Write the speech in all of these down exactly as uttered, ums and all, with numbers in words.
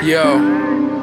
Йоу.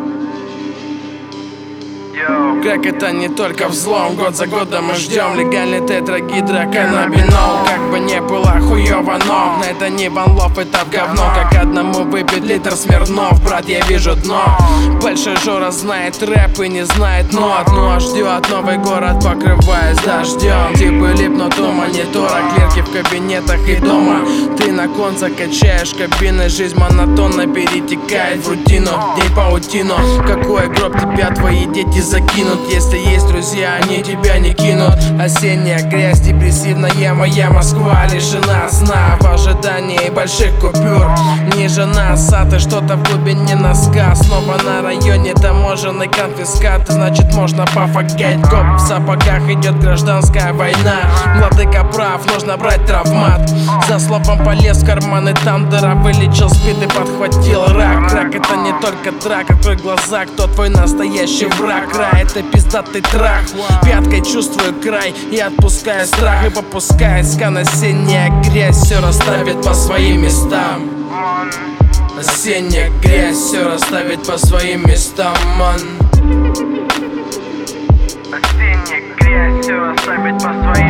Как это не только взлом, год за годом мы ждем легальный тетрагидроканнабинол. Как бы не было хуёво, но на это не Ван Лов, это в говно. Как одному выпить литр Смирнов, брат, я вижу дно. Большой Жора знает рэп и не знает нот, ну а ждет новый город, покрываясь дождем. Типы липнут у монитора, клерки в кабинетах и дома. Ты на кон закачаешь кабины, жизнь монотонно перетекает в рутину, день паутину. Какой гроб тебя твои дети закинут? Если есть друзья, они тебя не кинут. Осенняя грязь, депрессивная моя Москва лишена сна в ожидании больших купюр. Ниже нас, а ты что-то в глубине носка. Снова на районе таможенный конфискат, значит можно пофагать. Коп в сапогах, идет гражданская война. Владыка прав, нужно брать травмат. За словом полез в карманы, там дыра, вылечил спид и подхватил рак. Рак это не только трак, открой глаза, кто твой настоящий враг. Рай это пиздатый трах. Пяткой чувствую край и отпускаю страх. И попускает скан, осенняя грязь все расставит по своим местам. Осенняя грязь все расставит по своим местам, ман. Осенняя грязь все расставит по своим